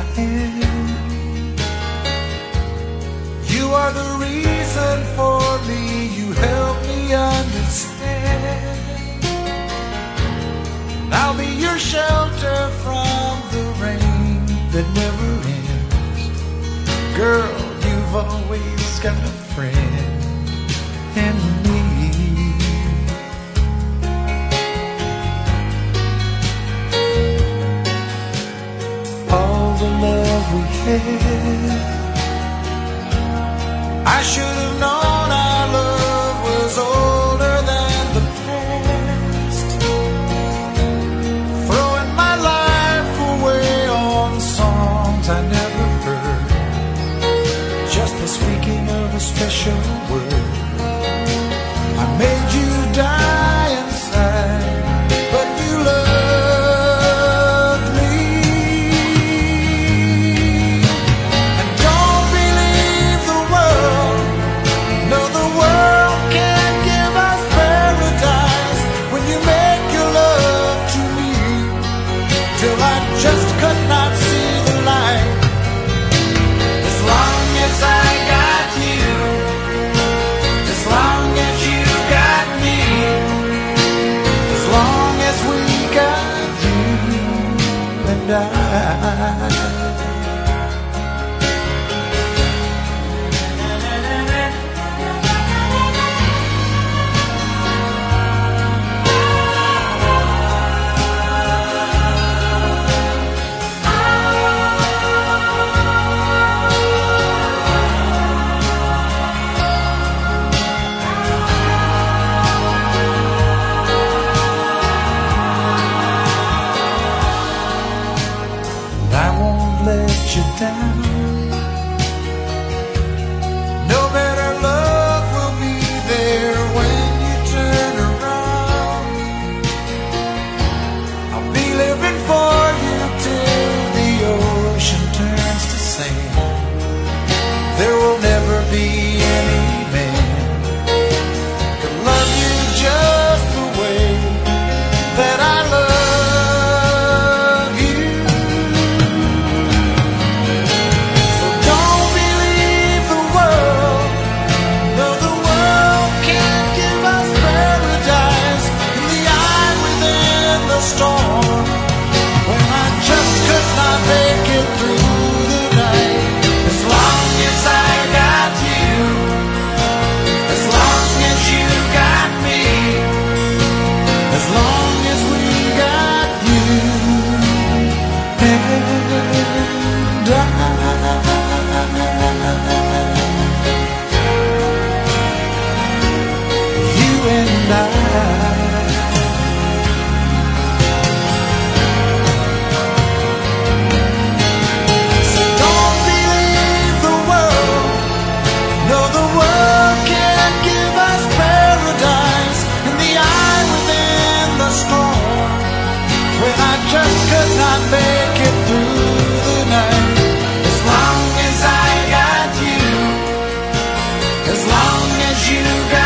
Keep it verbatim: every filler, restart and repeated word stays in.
I am. You are the reason for me, you help me understand. And I'll be your shelter from the rain that never ends. Girl, you've always got a friend in me. All the love we had, I should have known our love was older than the past. Throwing my life away on songs I never heard, just for speaking of a special word. I made you die inside, but you loved me. And don't believe the world, no, the world can't give us paradise when you make your love to me, till I just could not see the light. As long as I got you, as long as you got me, as long as we got you and I. I won't let you down. No better love will be there when you turn around. I'll be living for you till the ocean turns to sand. There will never be any man to love you just the way that I love. Storm, when I just could not make it through the night. As long as I got you, as long as you got me, as long as we got you and I. You and I. Just could not make it through the night. As long as I got you, as long as you got